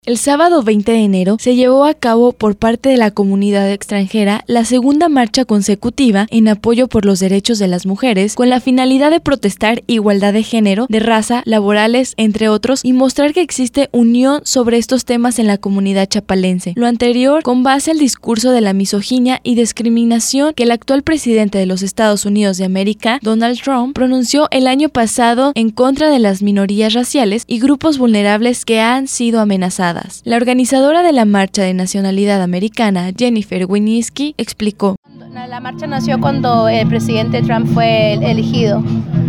El sábado 20 de enero se llevó a cabo por parte de la comunidad extranjera la segunda marcha consecutiva en apoyo por los derechos de las mujeres, con la finalidad de protestar igualdad de género, de raza, laborales, entre otros, y mostrar que existe unión sobre estos temas en la comunidad chapalense. Lo anterior con base al discurso de la misoginia y discriminación que el actual presidente de los Estados Unidos de América, Donald Trump, pronunció el año pasado en contra de las minorías raciales y grupos vulnerables que han sido amenazados. La organizadora de la marcha de nacionalidad americana, Jennifer Wieniawski, explicó. La marcha nació cuando el presidente Trump fue elegido.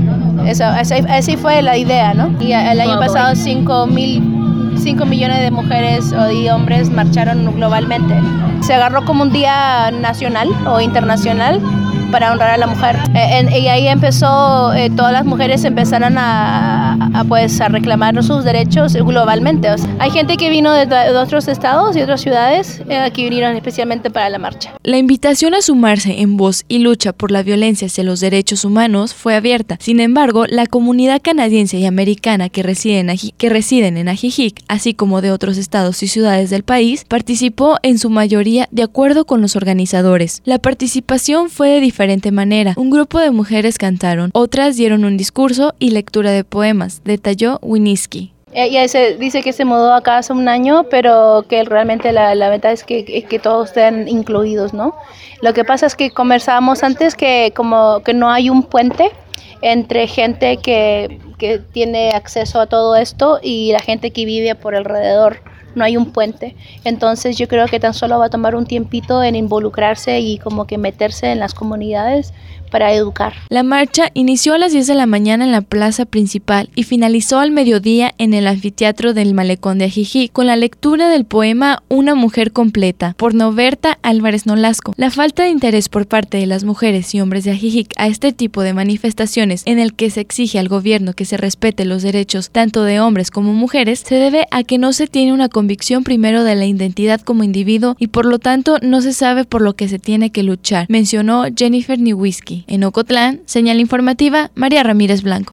Así fue la idea, ¿no? Y el año pasado 5 millones de mujeres y hombres marcharon globalmente. Se agarró como un día nacional o internacional para honrar a la mujer. Y ahí empezó, todas las mujeres empezaron a reclamar sus derechos globalmente. O sea, hay gente que vino de otros estados y otras ciudades que vinieron especialmente para la marcha. La invitación a sumarse en voz y lucha por la violencia hacia los derechos humanos fue abierta. Sin embargo, la comunidad canadiense y americana que residen en Ajijic, así como de otros estados y ciudades del país, participó en su mayoría de acuerdo con los organizadores. La participación fue de diferente manera. Un grupo de mujeres cantaron, otras dieron un discurso y lectura de poemas, detalló Wieniawski. Ella dice que se mudó acá hace un año, pero que realmente la verdad es que todos estén incluidos, ¿no? Lo que pasa es que conversábamos antes que no hay un puente entre gente que tiene acceso a todo esto y la gente que vive por alrededor. No hay un puente. Entonces yo creo que tan solo va a tomar un tiempito en involucrarse y como que meterse en las comunidades para educar. La marcha inició a las 10 de la mañana en la plaza principal y finalizó al mediodía en el anfiteatro del Malecón de Ajijic con la lectura del poema Una mujer completa por Norberta Álvarez Nolasco. La falta de interés por parte de las mujeres y hombres de Ajijic a este tipo de manifestaciones en el que se exige al gobierno que se respete los derechos tanto de hombres como mujeres se debe a que no se tiene una convicción primero de la identidad como individuo y por lo tanto no se sabe por lo que se tiene que luchar, mencionó Jennifer Wieniawski. En Ocotlán, señal informativa, María Ramírez Blanco.